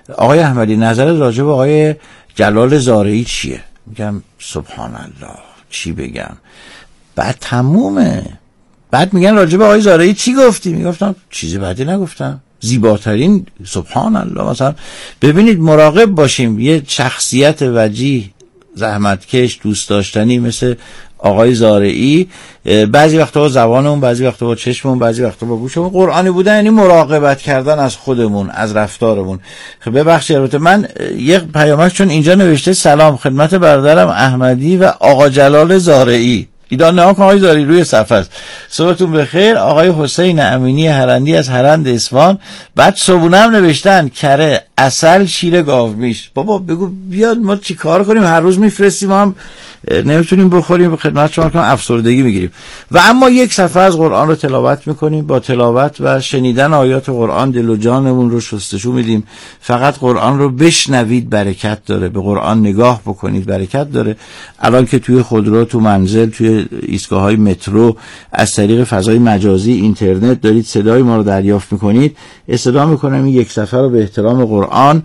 آقای احمدی نظرت راجع به آقای جلال زارعی چیه؟ میگم سبحان الله چی بگم، بعد تمومه. بعد میگن راجع به آقای زارعی چی گفتی؟ میگفتم چیزی بدی نگفتم، زیباترین. سبحان الله. مثلا ببینید مراقب باشیم، یه شخصیت وجیه زحمتکش دوست داشتنی مثل آقای زارعی بعضی وقتا با زبانمون، بعضی وقتا با چشممون، بعضی وقتا با گوشمون قرآنی بودن، یعنی مراقبت کردن از خودمون، از رفتارمون. خب ببخشید البته من یک پیامک چون اینجا نوشته سلام خدمت برادرم احمدی و آقا جلال زارعی. ایدان نها کن آقای زارعی روی صفحه است. صبحتون بخیر. آقای حسین امینی هرندی از هرند اصفهان. بعد صبحونه هم نوشتن کره عسل شیر گاومیش. بابا بگو بیاد ما چی کار کنیم، هر روز میفرستیم هم نمیتونیم بخوریم، به خدمت شما کنم افسردگی میگیریم. و اما یک صفحه از قرآن رو تلاوت میکنیم، با تلاوت و شنیدن آیات قرآن دل و جانمون رو شستشو میدیم. فقط قرآن رو بشنوید برکت داره، به قرآن نگاه بکنید برکت داره. الان که توی خودرو، تو منزل، توی ایستگاه‌های مترو از طریق فضای مجازی اینترنت دارید صدای ما رو دریافت میکنید، استدعا میکنم این یک صفحه رو به احترام قرآن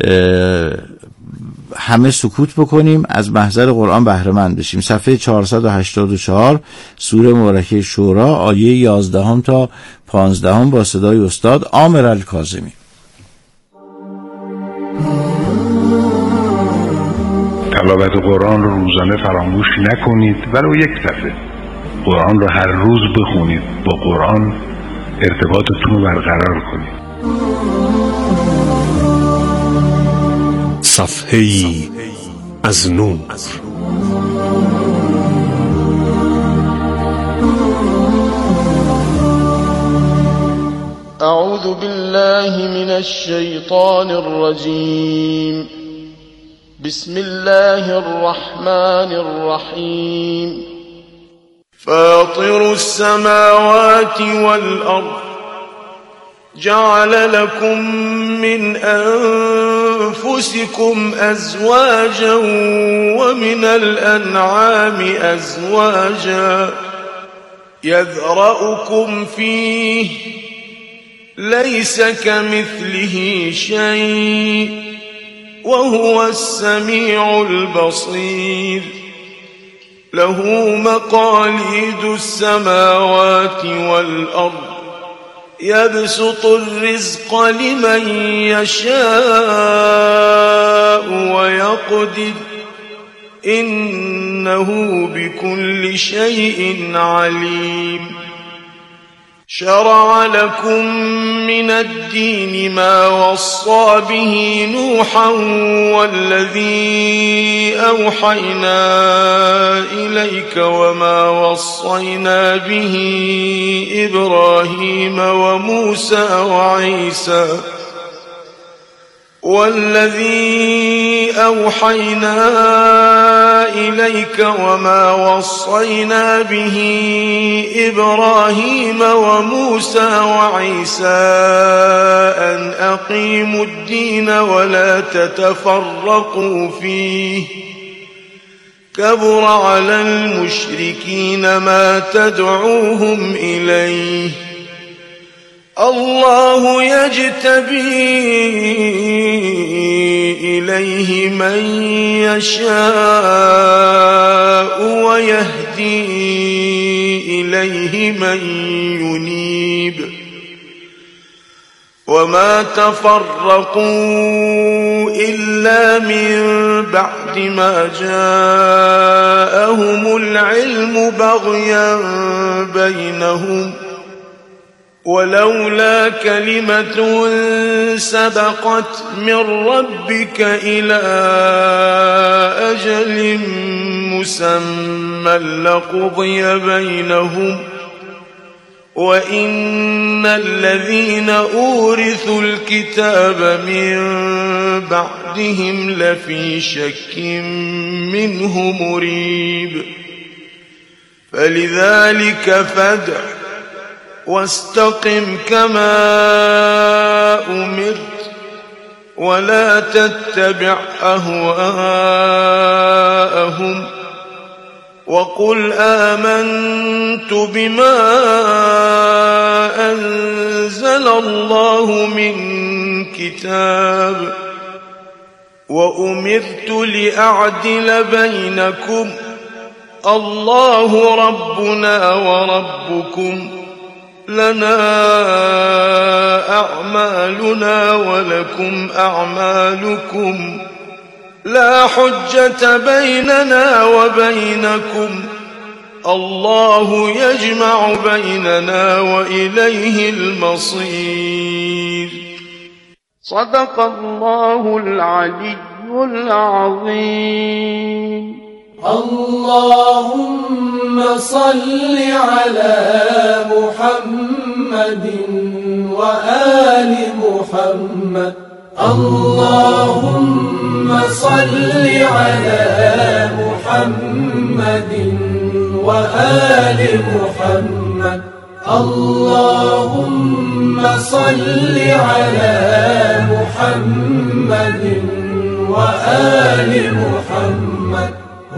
همه سکوت بکنیم، از محضر قرآن بهره مند بشیم. صفحه 484 سوره مبارکه شورا آیه 11 تا 15 با صدای استاد عامر الکاظمی. تلاوت قرآن رو روزانه فراموش نکنید، ولو یک دفعه قرآن رو هر روز بخونید، با قرآن ارتباطتون رو برقرار کنید. صفحه‌ای از نور. اعوذ بالله من الشیطان الرجیم. بسم الله الرحمن الرحیم. فاطر السماوات والأرض جعل لكم من أنفسكم أزواجا ومن الأنعام أزواجا يذرأكم فيه ليس كمثله شيء وهو السميع البصير. له مقاليد السماوات والأرض يبسط الرزق لمن يشاء ويقدر إنه بكل شيء عليم. شرع لكم من الدين ما وصى به نوحا والذي أوحينا إليك وما وصينا به إبراهيم وموسى وعيسى والذي أوحينا إليك وما وصينا به إبراهيم وموسى وعيسى أن أقيموا الدين ولا تتفرقوا فيه كبر على المشركين ما تدعوهم إليه. الله يجتبي إليه من يشاء ويهدي إليه من ينيب. وما تفرقوا إلا من بعد ما جاءهم العلم بغيا بينهم ولولا كلمة سبقت من ربك إلى أجل مسمى لقضي بينهم وإن الذين أورثوا الكتاب من بعدهم لفي شك منه مريب. فلذلك فادع واستقم كما أمرت ولا تتبع أهواءهم وقل آمنت بما أنزل الله من كتاب وأمرت لأعدل بينكم الله ربنا وربكم لنا أعمالنا ولكم أعمالكم لا حجة بيننا وبينكم الله يجمع بيننا وإليه المصير. صدق الله العلي العظيم. اللهم صل على محمد وآل محمد. اللهم صل على محمد وآل محمد. اللهم صل على محمد وآل محمد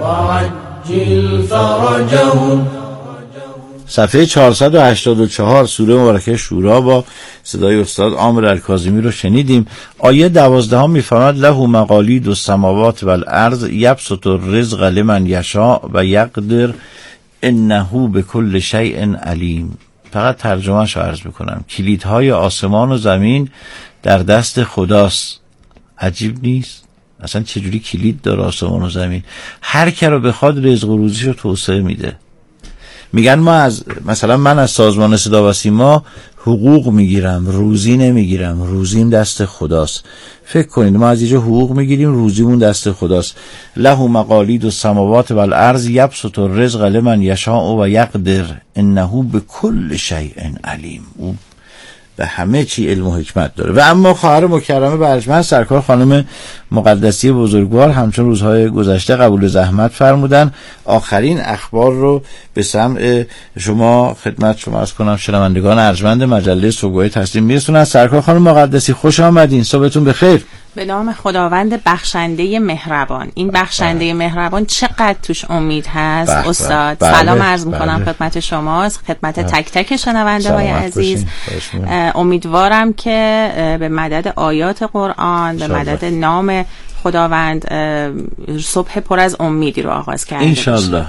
وعجل فرجهم. صفحه 484 سوره مبارکه شورا با صدای استاد عامر الکاظمی رو شنیدیم. آیه 12 میفرماید له مقالید السماوات والارض یبسط الرزق لمن یشاء و یقدر انه بكل شیء علیم. فقط ترجمه‌اش رو عرض میکنم. کلیدهای آسمان و زمین در دست خداست. عجیب نیست؟ اصلا چجوری کلید داره آسمان و زمین؟ هر کی رو بخواد رزق و روزیش رو توسعه میده. میگن مثلا من از سازمان صدا و سیما حقوق میگیرم، روزی نمیگیرم، روزیم دست خداست. فکر کنید ما از اینجا حقوق میگیریم، روزیمون دست خداست. له مقالید السماوات والارض یبسط الرزق لمن یشاء و یقدر انه بكل شیء علیم. او به همه چی علم و حکمت داره. و اما خواهر مکرمه برجمند سرکار خانم مقدسی بزرگوار همچون روزهای گذشته قبول زحمت فرمودن آخرین اخبار رو به سمع شما خدمت شما عرض کنم شنوندگان ارجمند مجله صبحگاهی تسلیم میرسونن. سرکار خانم مقدسی خوش آمدین، صبحتون بخیر. به نام خداوند بخشنده مهربان. این بخشنده مهربان چقدر توش امید هست استاد. سلام عرض میکنم خدمت شما، خدمت تک تک شنونده های عزیز. امیدوارم که به مدد آیات قرآن، به مدد نام خداوند صبح پر از امیدی رو آغاز کرده انشالله.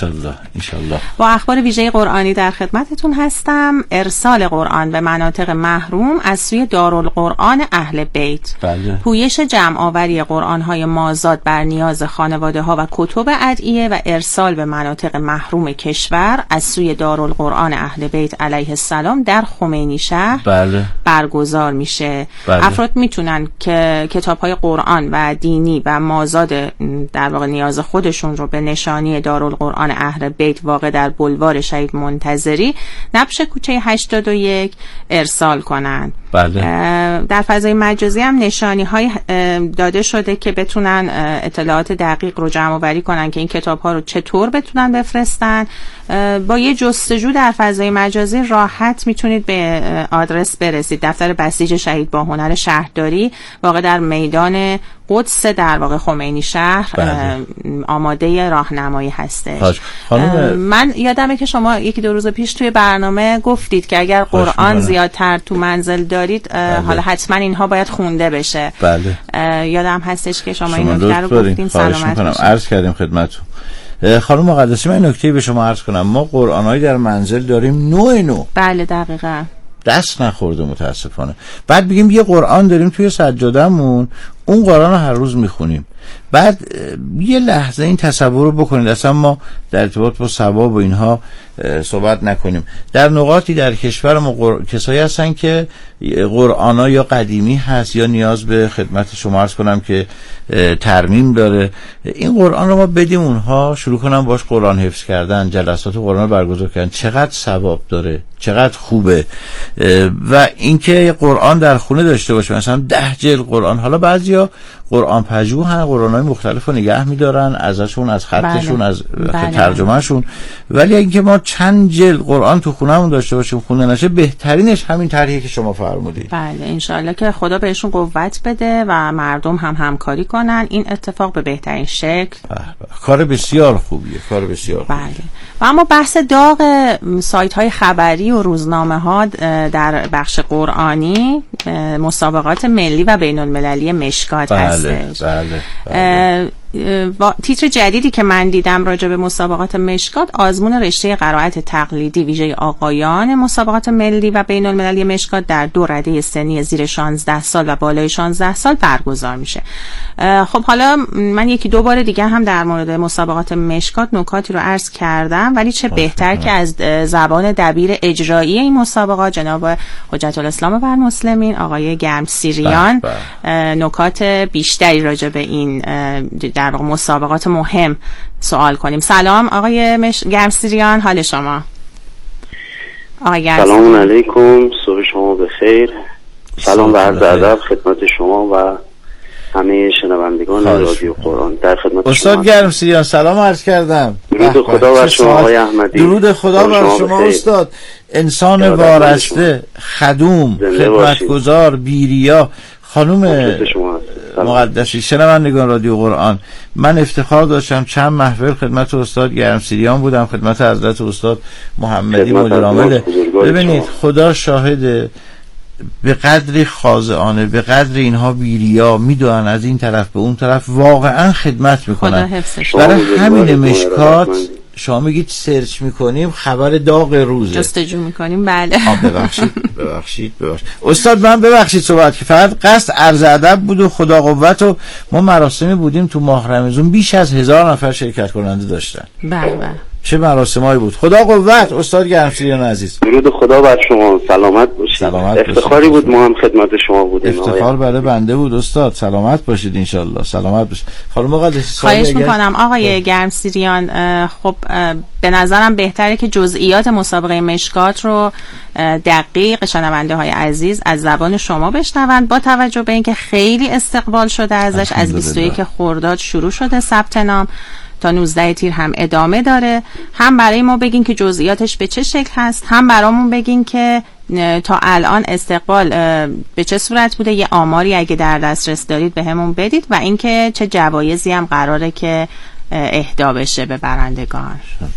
با اخبار ویژه قرآنی در خدمتتون هستم. ارسال قرآن به مناطق محروم از سوی دارالقرآن اهل بیت. بله. پویش جمع آوری قرآن‌های مازاد بر نیاز خانواده‌ها و کتب ادعیه و ارسال به مناطق محروم کشور از سوی دارالقرآن اهل بیت علیه السلام در خمینی شهر بله. برگزار میشه. بله. افراد میتونن که کتاب‌های قرآن و دینی و مازاد در واقع نیاز خودشون رو به نشانی دارالقرآن اهل بیت واقع در بلوار شهید منتظری نبش کوچه 81 ارسال کنن. بله. در فضای مجازی هم نشانی های داده شده که بتونن اطلاعات دقیق رو جمع آوری کنن که این کتاب ها رو چطور بتونن بفرستن. با یه جستجو در فضای مجازی راحت میتونید به آدرس برسید. دفتر بسیج شهید با هنر شهرداری واقع در میدان قدس در واقع خمینی شهر. بله. آماده راهنمایی هستش. من یادمه که شما یکی دو روز پیش توی برنامه گفتید که اگر قرآن زیادتر تو منزل دارید بله. حالا حتما اینها باید خونده بشه. بله. یادم هستش که شما این نکته رو گفتین. سلامت باشید. عرض کردیم خدمتتون. خانم مقدسی من نکته به شما عرض کنم. ما قرآنایی در منزل داریم نوع. بله دقیقاً. دست نخورده متاسفانه. بعد بگیم یه قرآن داریم توی سجادهمون، اون قرآن رو هر روز میخونیم. بعد یه لحظه این تصور رو بکنید اصلا ما در ارتباط با ثواب و اینها صحبت نکنیم. در نقاطی در کشور ما کسایی هستن که قرآن‌ها یا قدیمی هست یا نیاز به خدمت شما عرض کنم که ترمیم داره. این قرآن رو ما بدیم اونها شروع کنن باش قرآن حفظ کردن، جلسات قرآن رو برگزار کردن. چقدر ثواب داره، چقدر خوبه. و اینکه قرآن در خونه داشته باشه مثلا 10 جلد قرآن. حالا بعضیا قرآن پژوهن، قرآن‌های مختلف رو نگه می‌دارن، ازشون، از خطشون، از ترجمهشون. ولی اینکه ما چند جلد قرآن تو خونه‌مون داشته باشیم خونده نشه، بهترینش همین طرحی که شما فرمودید. بله انشالله که خدا بهشون قوت بده و مردم هم همکاری کنن این اتفاق به بهترین شکل. کار بسیار خوبیه، کار بسیار خوبیه. بله. و اما بحث داغ سایت‌های خبری و روزنامه‌ها در بخش قرآنی مسابقات ملی و بین‌المللی مشکات هستش. بله. تیتر جدیدی که من دیدم راجع به مسابقات مشکات، آزمون رشته قرائت تقلیدی ویژه آقایان مسابقات ملی و بین‌المللی مشکات در 2 رده سنی زیر 16 سال و بالای 16 سال برگزار میشه. خب حالا من 1-2 بار دیگه هم در مورد مسابقات مشکات نکاتی رو عرض کردم، ولی چه بهتر که از زبان دبیر اجرایی این مسابقات جناب حجت الاسلام و المسلمین آقای گرمسیریان نکات بیشتری راجع به این در واقع مسابقات مهم سوال کنیم. سلام آقای گرمسیریان، حال شما؟ آقای گرمسیریان سلام علیکم، صبح شما بخیر. سلام و عرض ادب خدمت شما و همه شنوندگان رادیو قرآن. در خدمت استاد گرمسیریان سلام عرض کردم. درود خدا بر شما آقای احمدی. درود خدا بر شما استاد. انسان وارسته، خدوم، خدمتگزار، بیریا، خانم مقدسی، شنوندگان رادیو قرآن، من افتخار داشتم چند محفل خدمت استاد گرمسیریان بودم، خدمت حضرت استاد محمدی مدیر عامل. ببینید خدا شاهده، به قدر خاضعانه، به قدر اینها بیریا میدونن از این طرف به اون طرف واقعا خدمت میکنن. برای همین مشکات شما میگید سرچ میکنیم، خبر داغ روزه جستجو میکنیم. بله ببخشید استاد، من ببخشید صحبت که فقط قصد عرض ادب بود و خدا قوت. و ما مراسمی بودیم تو ماه رمضان، بیش از 1000 نفر شرکت کننده داشتن. بله چه مراسمایی بود. خدا قوت استاد گرمسیریان عزیز. درود خدا بر شما، سلامت باشید. افتخاری بود ما هم خدمت شما بودیم. افتخار برای بنده بود استاد. سلامت باشید ان شاء الله. سلامت باشید. خانم مقدسی خواهش میکنم آقای گرمسیریان. خب به نظرم بهتره که جزئیات مسابقه مشکات رو دقیق شنونده های عزیز از زبان شما بشنوند، با توجه به اینکه خیلی استقبال شده ازش. از 21 خرداد شروع شده ثبت نام تا 19 تیر هم ادامه داره. هم برای ما بگین که جزئیاتش به چه شکل هست، هم برامون بگین که تا الان استقبال به چه صورت بوده، یه آماری اگه در دسترس دارید به همون بدید، و اینکه چه جوایزی هم قراره که اهدا بشه به برندگان.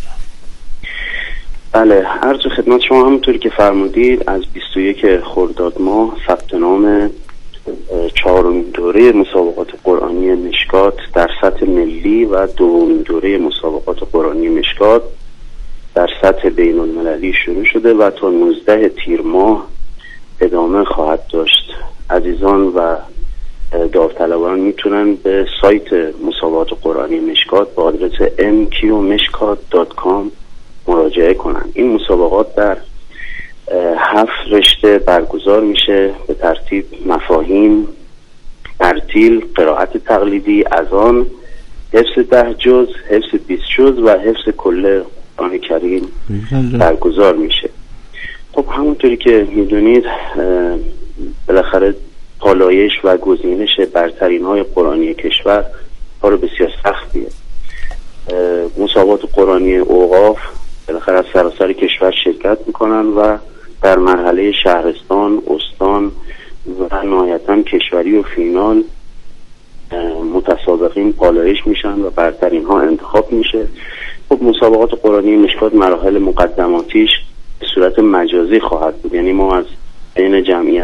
بله، عرض خدمت شما همونطوری که فرمودید از 21 خرداد ماه ثبت نام 4مین دوره مسابقات قرآنی مشکات در سطح ملی و 2مین دوره مسابقات قرآنی مشکات در سطح بین المللی شروع شده و تا 19 تیر ماه ادامه خواهد داشت. عزیزان و داوطلبان میتونن به سایت مسابقات قرآنی مشکات با آدرس mqmeshkat.com مراجعه کنن. این مسابقات در 7 رشته برگزار میشه به ترتیب مفاهیم، ترتیل، قرائت تقلیدی، اذان، حفظ 10 جز، حفظ 20 جز و حفظ کل قرآن کریم برگزار میشه. خب همونطوری که میدونید بالاخره پالایش و گزینش برترین های قرآنی کشور کار بسیار سختیه. مسابقات قرآنی اوقاف بالاخره از سراسر کشور شرکت میکنن و در مرحله شهرستان، استان و نهایتاً کشوری و فینال متسابقین پالایش میشن و برترین ها انتخاب میشه. خب مسابقات قرآنی مشکات مراحل مقدماتیش به صورت مجازی خواهد بود، یعنی ما از بین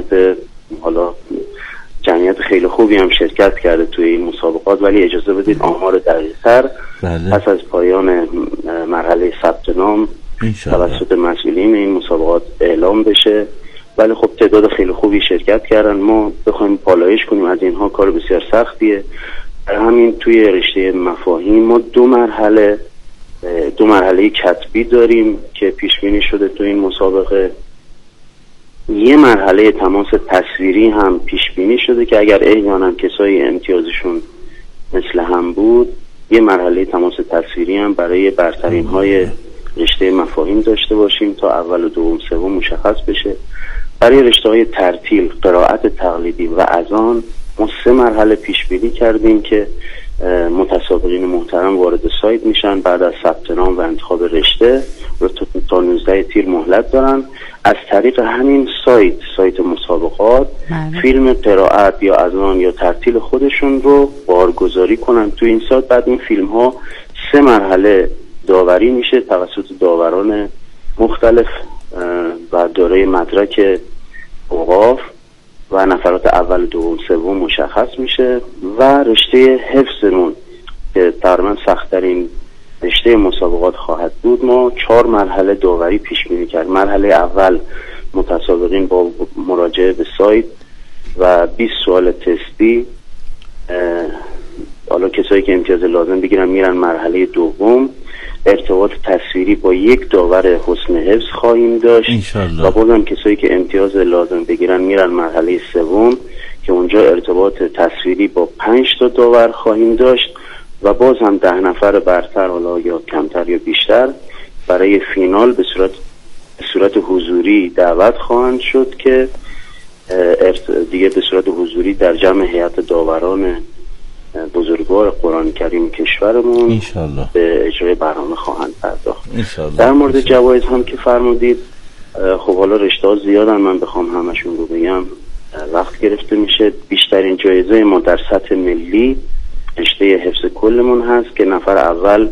جمعیت خیلی خوبی هم شرکت کرده توی این مسابقات، ولی اجازه بدید آمار دقیق‌تر پس از پایان مرحله ثبت نام توسط مسئولین این مسابقات اعلام بشه. ولی خب تعداد خیلی خوبی شرکت کردن، ما بخوایم پالایش کنیم از اینها کار بسیار سختیه. همین توی رشته مفاهیم ما دو مرحله کتبی داریم که پیش بینی شده تو این مسابقه. یه مرحله تماس تصویری هم پیش بینی شده که اگر احیانا کسای امتیازشون مثل هم بود، یه مرحله تماس تصویری هم برای برترین های رشته مفاهیم داشته باشیم تا اول و دوم سوم مشخص بشه. برای رشته های ترتیل، قرائت تقلیدی و اذان ما 3 مرحله پیش بینی کردیم که متسابقین محترم وارد سایت میشن، بعد از ثبت نام و انتخاب رشته رو تا 19 تیر مهلت دارن. از طریق همین سایت مسابقات فیلم قرائت یا اذان یا ترتیل خودشون رو بارگذاری کنن تو این سایت. بعد این فیلم ها 3 مرحله داوری میشه توسط داوران مختلف و دارای مدرک اوقاف و نفرات اول، دوم، سوم مشخص میشه و رشته حفظمون که تقریبا سخت‌ترین رشته مسابقات خواهد بود، ما 4 مرحله داوری پیش بینی کرد. مرحله اول متسابقین با مراجعه به سایت و 20 سوال تستی، حالا کسایی که امتیاز لازم بگیرن میرن مرحله دوم. ارتباط تصویری با 1 داور حسن حفظ خواهیم داشت و بازم کسایی که امتیاز لازم بگیرن میرن مرحله سوم که اونجا ارتباط تصویری با 5 تا داور خواهیم داشت و باز هم 10 نفر برتر، حالا یا کمتر یا بیشتر، برای فینال به صورت حضوری دعوت خواهند شد که دیگه به صورت حضوری در جمع هیئت داوران بزرگوار قرآن کریم کشورمون انشالله به اجرای برنامه خواهند پرداخت. در مورد جوایز هم که فرمودید، خب حالا رشته ها زیادن، من بخوام همشون رو بگم وقت گرفته میشه. بیشترین جایزه ما در سطح ملی رشته حفظ کلمون هست که نفر اول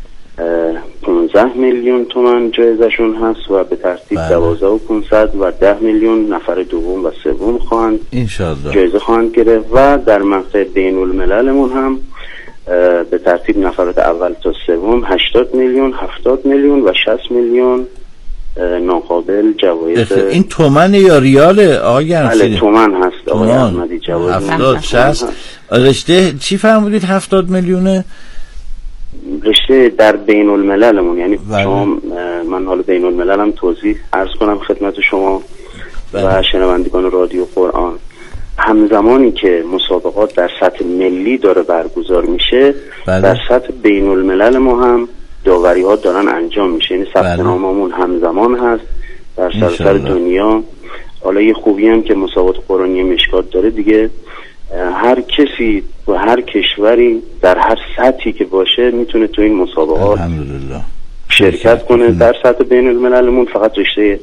15 میلیون تومان جایزشون هست و به ترتیب 12,500 و 10 میلیون نفر دوم و سوم خواهند جایزه خواهند گرفت و در مقطع بین المللمون هم به ترتیب نفرات اول تا سوم 80 میلیون، 70 میلیون و 60 میلیون ناقابل جوایز. این تومن یا ریاله آقای گرمسیری؟ بله تومن هست آقای احمدی. جوایز 70 60. رشته چی فرمودید 70 میلیونه؟ رشته در بین المللمون، یعنی شما من حالا بین الملل هم توضیح عرض کنم خدمت شما و شنوندگان رادیو قرآن. همزمانی که مسابقات در سطح ملی داره برگزار میشه، در سطح بین الملل ما هم داوری ها دارن انجام میشه، یعنی ثبت ناممون همزمان هست در سراسر دنیا. حالا یه خوبی هم که مسابقات قرآنی مشکات داره دیگه، هر کسی و هر کشوری در هر سطحی که باشه میتونه تو این مسابقات شرکت کنه. در سطح بین المللمون فقط رشته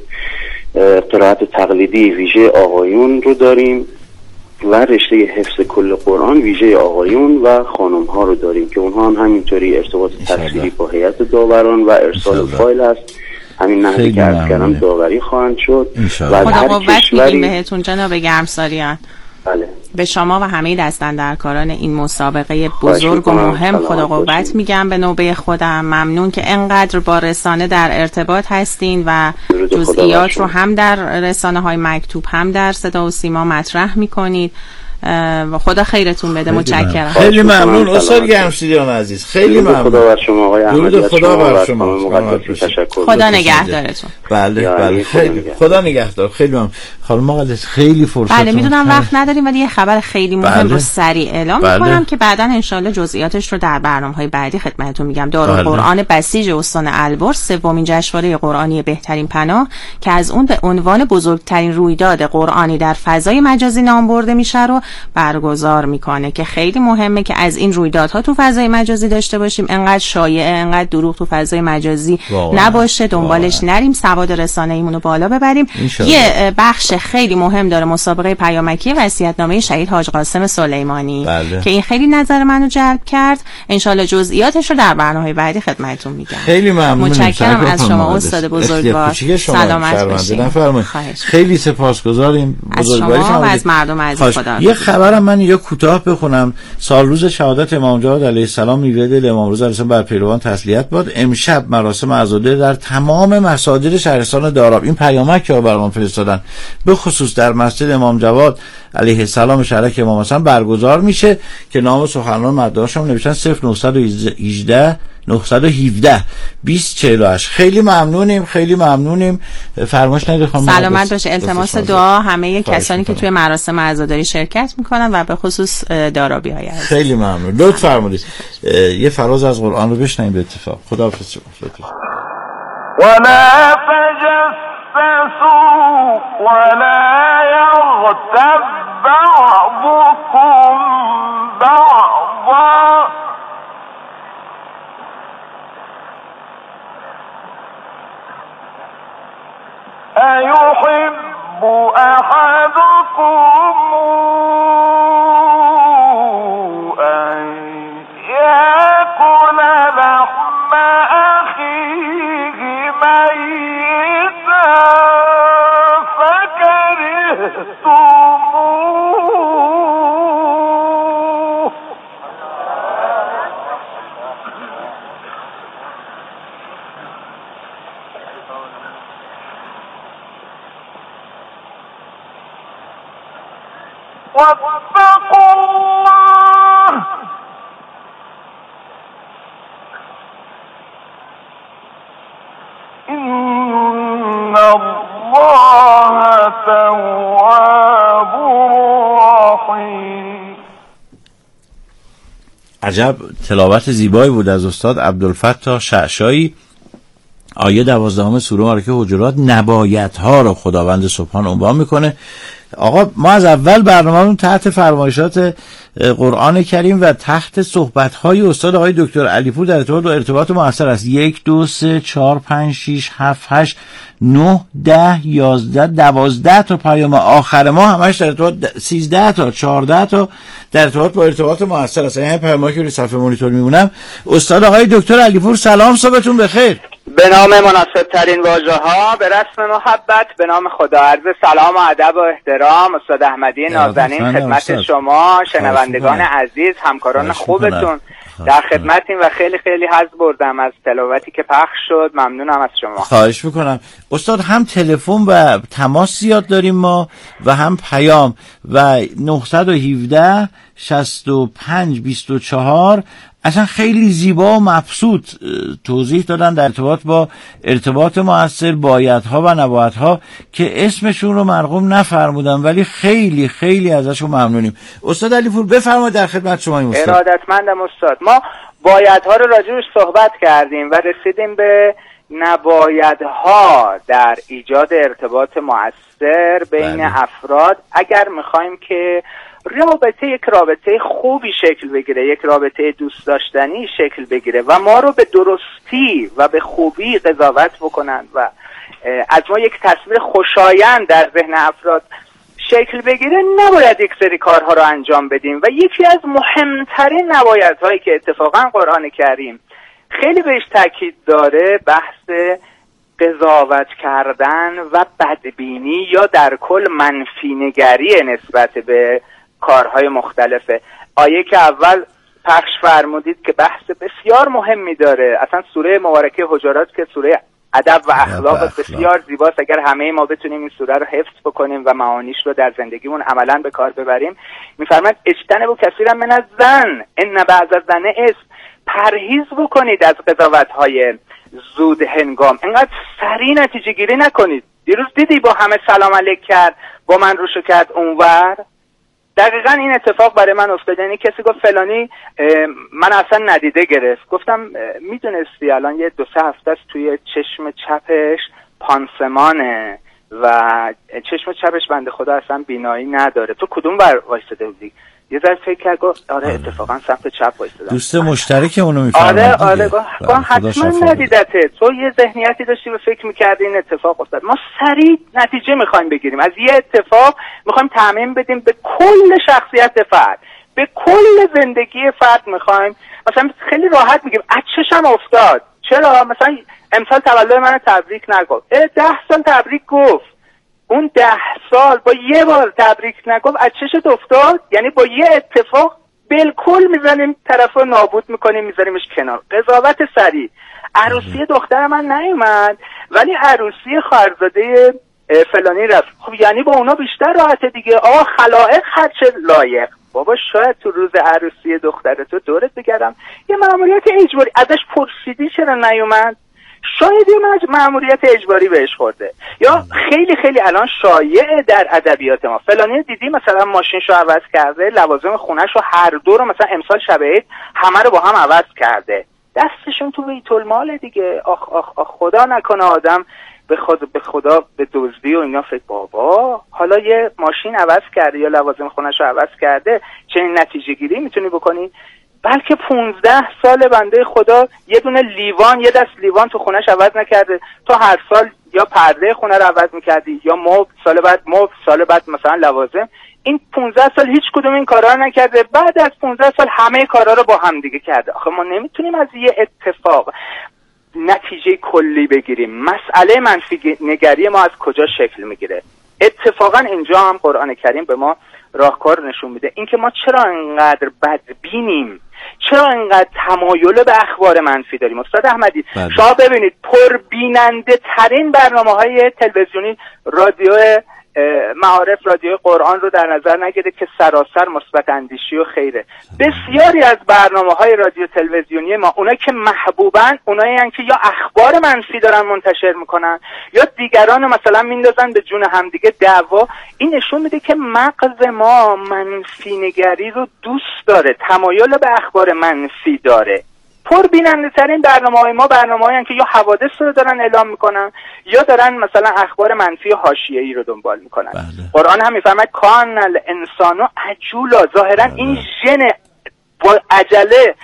قرائت تقلیدی ویژه آقایون رو داریم و رشته حفظ کل قرآن ویژه آقایون و خانم ها رو داریم که اونها هم همینطوری ارتباط تصویری با هیئت داوران و ارسال فایل هست. همین نحوی که عرض کردم داوری خواهند شد و خدا قوت میگیم بهتون جناب گرمساریان. بله. به شما و همه دستاندرکاران این مسابقه بزرگ و مهم خدا قوت میگم. به نوبه خودم ممنون که انقدر با رسانه در ارتباط هستین و جزئیات رو هم در رسانه های مکتوب هم در صدا و سیما مطرح میکنید و خدا خیرتون بده. متشکرم. خیلی ممنون استاد گرمسیریان عزیز، خیلی ممنون. خدا بر شما آقای احمدی، خدا بر شما. خدا نگهدارتون. بله خیلی خدا نگهدار. خیلی ممنون خانم آقا، خیلی فرصت. بله میدونم وقت نداریم ولی یه خبر خیلی مهم رو سریع اعلام میکنم که بعداً انشالله جزئیاتش رو در برنامه‌های بعدی خدمتتون میگم. دارالقرآن بسیج استان البرز سومین جشنواره قرآنی بهترین پناه که از اون به عنوان بزرگترین رویداد قرآنی در فضای مجازی نام برده میشه رو برگزار میکنه که خیلی مهمه که از این رویدادها تو فضای مجازی داشته باشیم. انقدر شایعه، انقدر دروغ تو فضای مجازی نباشه، دنبالش نریم، سواد رسانه‌ایمون رو بالا ببریم. یه بخش خیلی مهم داره مسابقه پیامکی وصیت‌نامه شهید حاج قاسم سلیمانی که این خیلی نظر منو جلب کرد. انشالله جزئیاتش رو در برنامه بعدی خدمتتون میگم. خیلی ممنونم. متشکرم از شما استاد بزرگوار. سلامت باشید. خیلی سپاسگزاریم. بزرگواری شما و از مردم عزیز. خدا. یه خبرم من اینجا کوتاه بخونم. سال روز شهادت امام جواد علیه السلام میوه دل امام رضا علیه السلام بر پیروان تسلیت باد. امشب مراسم عزاداری در تمام مساجد شهرستان داراب، این پیامک که برام فرستادن، به خصوص در مسجد امام جواد علیه السلام شهرک امام حسن برگزار میشه که نام سخنران مدعاش هم نوشتن 0918 917 2048. خیلی ممنونیم. فرمایش ندید خانم. سلامت باشه. التماس دعا همه کسانی که توی مراسم عزاداری شرکت میکنن و به خصوص دارابی های عزیز. خیلی ممنون. لطف فرمودید. یه فراز از قرآن رو بشنویم به اتفاق. خداحافظ شما. ولا تجسسوا ولا يغتب بعضكم بعضا أيحب أحدكم أن يأكل لحم أخيه ميتا فكرهتموه واتقوا الله إن الله تواب رحیم. عجب تلاوت زیبایی بود از استاد عبدالفتاح شعشایی. آیه 12 سوره مبارکه حجرات نبایدها رو خداوند سبحان عنوان میکنه. آقا ما از اول برنامه‌مون تحت فرمایشات قرآن کریم و تحت صحبت‌های استاد آقای دکتر علیپور در ارتباط مؤثر است. 1 2 3 4 5 6 7 8 9 10 11 12 تا پیام آخر ما همش در ارتباط 13 تا 14 تا در ارتباط مؤثر است. یعنی پیامایی که روی صفحه مانیتور میمونم. استاد آقای دکتر علیپور سلام، صبحتون بخیر. به نام مناسب ترین واژه ها، به رسم محبت، به نام خدا، عرض سلام و ادب و احترام. استاد احمدی نازنین خدمت شما شنوندگان عزیز، همکاران خوبتون در خدمتیم و خیلی خیلی حظ بردم از تلاوتی که پخش شد. ممنونم از شما. خواهش میکنم استاد. هم تلفن و تماس زیاد داریم ما و هم پیام و 917 65 24 اصلا خیلی زیبا و مبسوط توضیح دادن در ارتباط مؤثر، بایدها و نبایدها که اسمشون رو مرقوم نفرمودن ولی خیلی خیلی ازشون ممنونیم. استاد علیپور بفرمایید، در خدمت شما این استاد. ارادتمندم استاد. ما بایدها رو راجعش صحبت کردیم و رسیدیم به نبایدها در ایجاد ارتباط مؤثر بین افراد. اگر میخوایم که یک رابطه خوبی شکل بگیره، یک رابطه دوست داشتنی شکل بگیره و ما رو به درستی و به خوبی قضاوت بکنند و از ما یک تصویر خوشایند در ذهن افراد شکل بگیره، نباید یک سری کارها رو انجام بدیم و یکی از مهمترین نبایدهایی که اتفاقا قرآن کریم خیلی بهش تاکید داره بحث قضاوت کردن و بدبینی یا در کل منفی نگری نسبت به کارهای مختلفه. آیه که اول پخش فرمودید که بحث بسیار مهمی داره. اصلا سوره مبارکه حجرات که سوره ادب و اخلاق بسیار زیباست. اگر همه ما بتونیم این سوره رو حفظ بکنیم و معانیش رو در زندگیمون عملاً به کار ببریم، میفرماید اجتنبوا کثیرا من الظن ان بعض الظن اثم. پرهیز بکنید از قضاوت‌های زود هنگام، انقدر سریع نتیجه گیری نکنید. دیروز دیدی با همه سلام علیک کرد، با من روشو کرد اونور. دقیقاً این اتفاق برای من افتاد. یعنی کسی گفت فلانی من اصلا ندیده گرفت. گفتم میدونستی الان یه 2-3 هفته است توی چشم چپش پانسمانه و چشم چپش بنده خدا اصلا بینایی نداره. تو کدوم ور وایساده بودی؟ یه ذره فکر کرد گفت آره اتفاقا سمت چپ وایسادم. دوست مشترکمون رو میفرمایید. آره حتما ندیدته. تو یه ذهنیتی داشتی و فکر می‌کردی این اتفاق افتاد. ما سریع نتیجه می‌خوایم بگیریم از یه اتفاق، می‌خوایم تعمیم بدیم به کل شخصیت فرد، به کل زندگی فرد. می‌خوایم مثلا خیلی راحت میگیم از چشم افتاد. چرا؟ مثلا امسال تولد من تبریک نگفت. 10 سال تبریک گفت. اون 10 سال با یه بار تبریک نگفت از چشت افتاد. یعنی با یه اتفاق بالکل میزنیم طرف رو نابود میکنیم، میذاریمش کنار. قضاوت سریع. عروسی دختر من نیومد ولی عروسی خواهرزاده فلانی رفت. خب یعنی با اونا بیشتر راحته دیگه. آقا خلائق هرچه لایق. بابا شاید تو روز عروسی دختر تو دورت بگردم یه مأموریت اجباری ازش پرسیدی چرا نیومد؟ شاید یه مأموریت اجباری بهش خورده. یا خیلی خیلی الان شایع در ادبیات ما فلانی دیدی مثلا ماشینشو عوض کرده، لوازم خونهشو هر دو رو مثلا امسال شب عید همه رو با هم عوض کرده، دستشون تو بیت المال دیگه. آخ آخ آخ خدا نکنه آدم به خدا به دزدی و اینا فکر. بابا حالا یه ماشین عوض کرده یا لوازم خونش رو عوض کرده، چنین نتیجه گیری میتونی بکنی؟ بلکه 15 سال بنده خدا یه دونه لیوان، یه دست لیوان تو خونش عوض نکرده. تو هر سال یا پرده خونه رو عوض میکردی یا مبل، سال بعد مثلا لوازم. این 15 سال هیچ کدوم این کارا رو نکرده، بعد از 15 سال همه کارا رو با هم دیگه کرده. آخه ما نمیتونیم از یه اتفاق نتیجه کلی بگیریم. مسئله منفی نگری ما از کجا شکل میگیره؟ اتفاقا اینجا هم قرآن کریم به ما راهکار نشون میده. اینکه ما چرا انقدر بدبینیم، چرا انقدر تمایل به اخبار منفی داریم. استاد احمدی شما ببینید پربیننده ترین برنامه‌های تلویزیونی رادیو معارف، رادیو قرآن رو در نظر نگیرید که سراسر مثبت اندیشی و خیره. بسیاری از برنامه‌های رادیو تلویزیونی ما، اونایی که محبوبن، اونایی هستن که یا اخبار منفی دارن منتشر میکنن یا دیگران مثلا میندازن به جون همدیگه دعوا. این نشون میده که مغز ما منفی نگری رو دوست داره، تمایل به اخبار منفی داره. پربیننده ترین برنامه‌های ما برنامه‌هایی هستن که یا حوادث رو دارن اعلام میکنن یا دارن مثلا اخبار منفی حاشیه‌ای رو دنبال میکنن. قرآن هم میفرماید کان الانسان عجولا. ظاهرا این ژن با عجله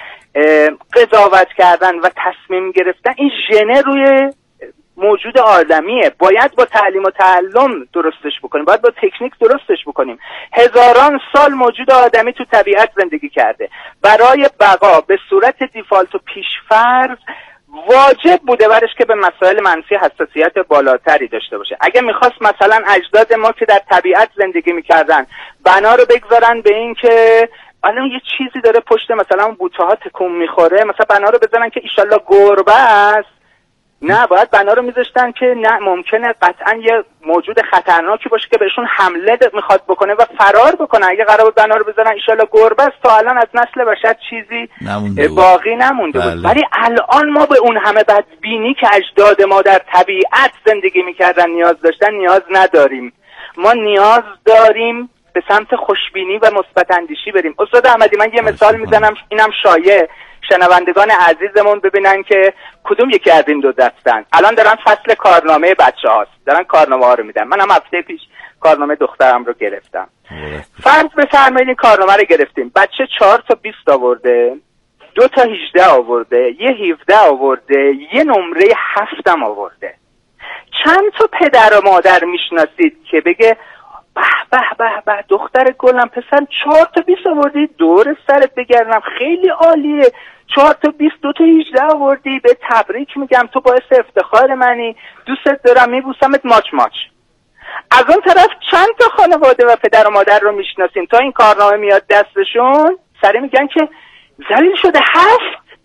قضاوت کردن و تصمیم گرفتن، این ژن روی موجود آدمیه. باید با تعلیم و تعلم درستش بکنیم، باید با تکنیک درستش بکنیم. هزاران سال موجود آدمی تو طبیعت زندگی کرده. برای بقا به صورت دیفالت و پیشفرض واجب بوده برش که به مسائل منفی حساسیت بالاتری داشته باشه. اگه میخواست مثلا اجداد ما که در طبیعت زندگی میکردن بنا رو بگذارن به این که الان یه چیزی داره پشت مثلا بوته ها تکون میخوره، مثلا بنا رو بزنن که ایشالله گربه است، نه، باید بنا رو میذاشتن که نه، ممکنه قطعا یه موجود خطرناکی باشه که بهشون حمله میخواد بکنه و فرار بکنه. اگه قرار بنا رو بزنن ایشالله گربه است، تا الان از نسل بشر چیزی باقی نمونده بود. ولی الان ما به اون همه بدبینی که اجداد ما در طبیعت زندگی میکردن نیاز داشتن نیاز نداریم. ما نیاز داریم به سمت خوشبینی و مثبت اندیشی بریم. استاد احمدی من یه مثال میزنم، اینم شایع شنوندگان عزیزمون ببینن که کدوم یکی از این دو دستن. الان دارن فصل کارنامه بچه‌هاست، دارن کارنامه ها رو میدن. منم هفته پیش کارنامه دخترم رو گرفتم. فرض بفرمایید این کارنامه رو گرفتیم، بچه 4 تا 20 آورده، 2 تا 18 آورده، یه 17 آورده، یه نمره 7 هم آورده. چند تا پدر و مادر میشناسید که بگه به به به به دختر گلم پسر 4 تا 20 آوردی، دور سرت بگردم، خیلی عالیه، 4 تا 20 2 تا 18 آوردی، به تبریک میگم، تو باعث افتخار منی، دوستت دارم، میبوسمت، ماچ ماچ. از اون طرف چند تا خانواده و پدر و مادر رو میشناسیم تا این کارنامه میاد دستشون سری میگن که ذلیل شده 7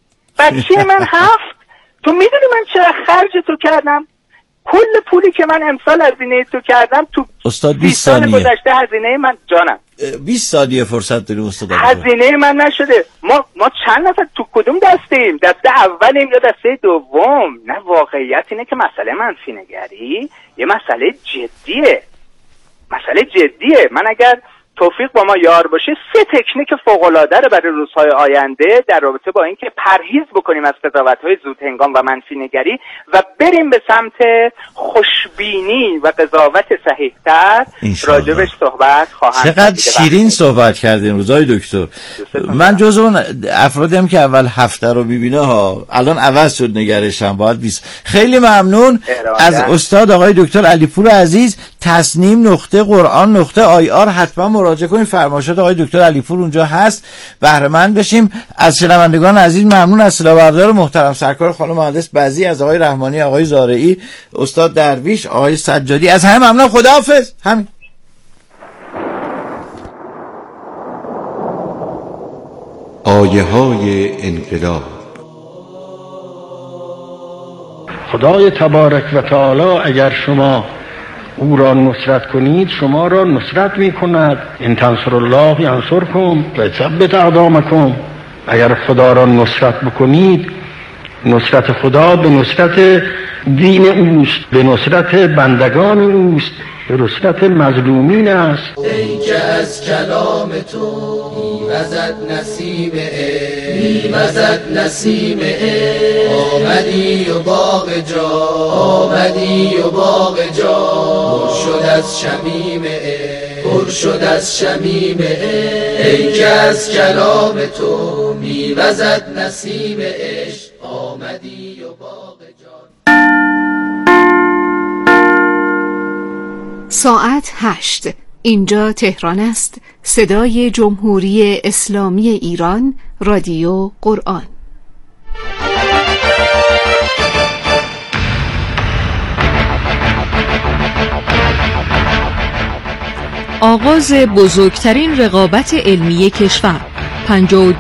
بچه من 7، تو میدونی من چرا خرج تو کردم؟ کل پولی که من امسال هزینه تو کردم تو استاد 20 ثانیه گذشته هزینه من، جانم 20 ثانیه فرصت داریم استاد. هزینه من نشده. ما چند نفر تو کدوم دستیم؟ دسته اولیم یا دسته دوم؟ نه، واقعیت اینه که مسئله منفی نگری یه مسئله جدیه. من اگر توفیق با ما یار باشه 3 تکنیک فوق‌العاده رو برای روزهای آینده در رابطه با اینکه پرهیز بکنیم از قضاوت‌های زود هنگام و منفی نگری و بریم به سمت خوشبینی و قضاوت صحیح‌تر راجبش صحبت خواهم. چقدر شیرین صحبت کردین روزهای دکتر. من جز اون افرادیم که اول هفته رو میبینه ها، الان عوض شد نگرشم، باید 20. خیلی ممنون از استاد آقای دکتر علیپور عزیز. tasnim.quran.ir حتما مراجعه کنید، فرمایشات آقای دکتر علیپور اونجا هست، بهره مند بشیم. از شنوندگان عزیز ممنون. از صلاح‌بردار محترم سرکار خانم مهندس بعضی، از آقای رحمانی، آقای زارعی، استاد درویش، آقای سجادی، از همه ممنون. خداحافظ. همین. آیه‌های انقلاب. خدای تبارک و تعالی اگر شما او را نصرت کنید شما را نصرت می کند. ان تنصر الله ینصرکم و یثبت اقدامکم. اگر خدا را نصرت بکنید نصرت خدا به نصرت دین اوست، به نصرت بندگان اوست، به نصرت مظلومین است. ای که از کلام تو میوزد نسیم عشق، میوزد نسیم عشق، آمدی و باغ جا، آمدی و باغ جا پر شد از شمیم عشق، پر شد از شمیم عشق. ای که از کلام تو میوزد نسیم عشق، آمدی و باغ جا. ساعت 8. اینجا تهران است. صدای جمهوری اسلامی ایران، رادیو قرآن. آغاز بزرگترین رقابت علمی کشور، 52